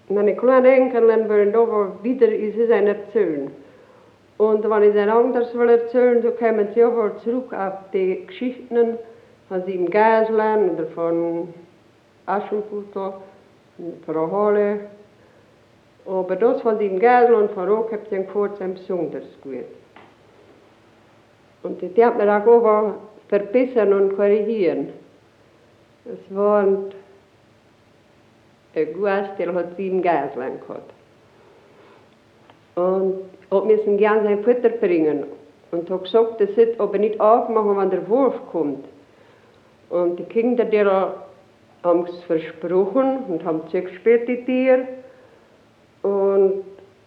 meine kleinen Enkeln wollen aber wieder ist ein erzählen. Und wenn ich dann anders will erzählen, so kommen sie aber zurück auf die Geschichten von dem Geislein oder von Aschenputtel, Frau Halle. Aber das von dem Geisel und von Rock habt ihr kurz besonders gut. Und die hat mir auch aber verbessern und korrigieren. Es war ein Gast, der hat 7 Geislein gehabt. Und hat müssen gern sein Futter bringen. Und hat gesagt, das wird aber nicht aufmachen, wenn der Wurf kommt. Und die Kinder, die haben es versprochen und haben zugespielt, die Tiere. Und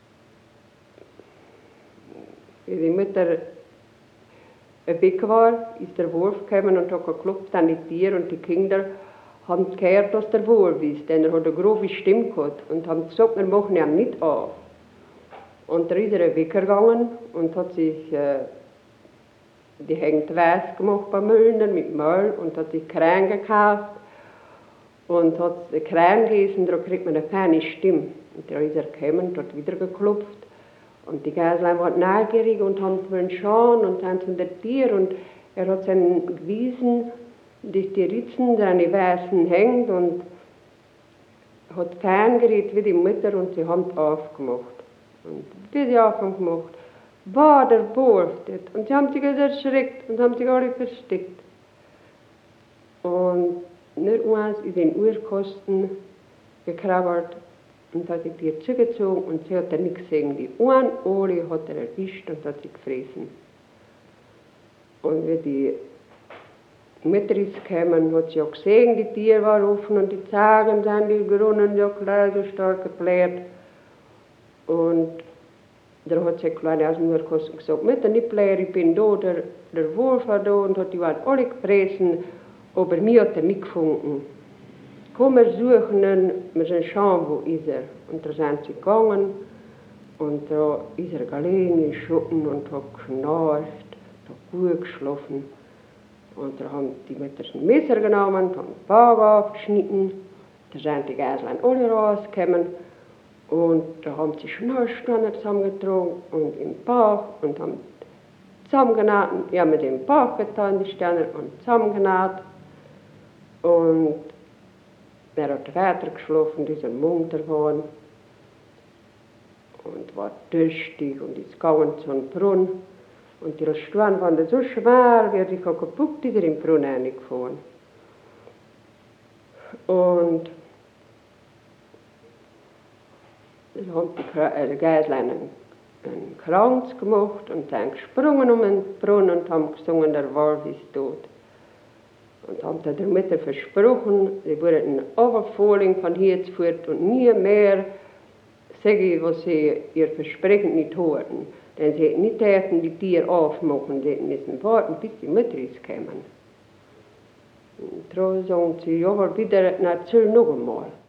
wie die Mutter weg war, ist der Wurf gekommen und hat geklopft an die Tiere. Und die Kinder haben gehört, dass der Wurf ist, denn er hat eine grobe Stimme gehabt. Und haben gesagt, wir machen ihn nicht auf. Und da ist er weggegangen und hat sich die hängt weiß gemacht beim Müllner mit Mehl und hat sich Krähen gekauft und hat die Krähen gegessen, da kriegt man eine feine Stimme. Und da ist er gekommen und hat wieder geklopft. Und die Geislein waren neugierig und haben wollen schauen und haben zu den Tieren und er hat seinen gewiesen, dass die Ritzen seine Weißen hängt und hat ferngeredet wie die Mutter und sie haben aufgemacht. Und wie sie aufgemacht, war der Wurf dort. Und sie haben sich erschreckt und haben sich alle versteckt. Und nur eins ist in Urkosten gekrabbelt und hat die Tier zugezogen und sie hat nichts gesehen. Die einen Oli hat er erwischt und hat sie gefressen. Und wie die Mutter ist gekommen, hat sie auch gesehen, die Tiere waren offen und die Zagen sind die Grunnen ja gleich so stark gebläht. Und da hat sie gleich aus dem Urkosten gesagt, Mutter, nicht blähen, ich bin da, der Wurf war da und hat die waren alle gefressen, aber mir hat er nicht gefunden. Komm, wir suchen ihn, wir sind schauen, wo ist er. Und da sind sie gegangen und da ist er gelegen im Schuppen und hat geschnarcht, hat gut geschlafen. Und da haben die Mütter ein Messer genommen und haben den Bauch aufgeschnitten. Da sind die Geislein alle rausgekommen. Und da haben sie Schnallstangen zusammengetragen und im Bauch und haben zusammengenäht. Ja, mit dem Bauch getan, die Sterne, und zusammengenäht. Und er hat weiter geschlafen, die sind munter geworden. Und war dürstig und ist gegangen zu einem Brunnen. Und die Steine waren so schwer, wie er sich gepuckt ist, er in den Brunnen reingefahren. Und dann haben die Geislein einen Kranz gemacht und sind gesprungen um den Brunnen und haben gesungen, der Wolf ist tot. Und haben der Mutter versprochen, sie würden overfalling von hier zu fort und nie mehr sagen, was sie ihr Versprechen nicht hatten. Denn sie hätten nicht dürfen die Tiere aufmachen, sie müssen warten, bis die Mutter ist gekommen. Und da sagen sie, ja, aber wieder, erzähl noch einmal.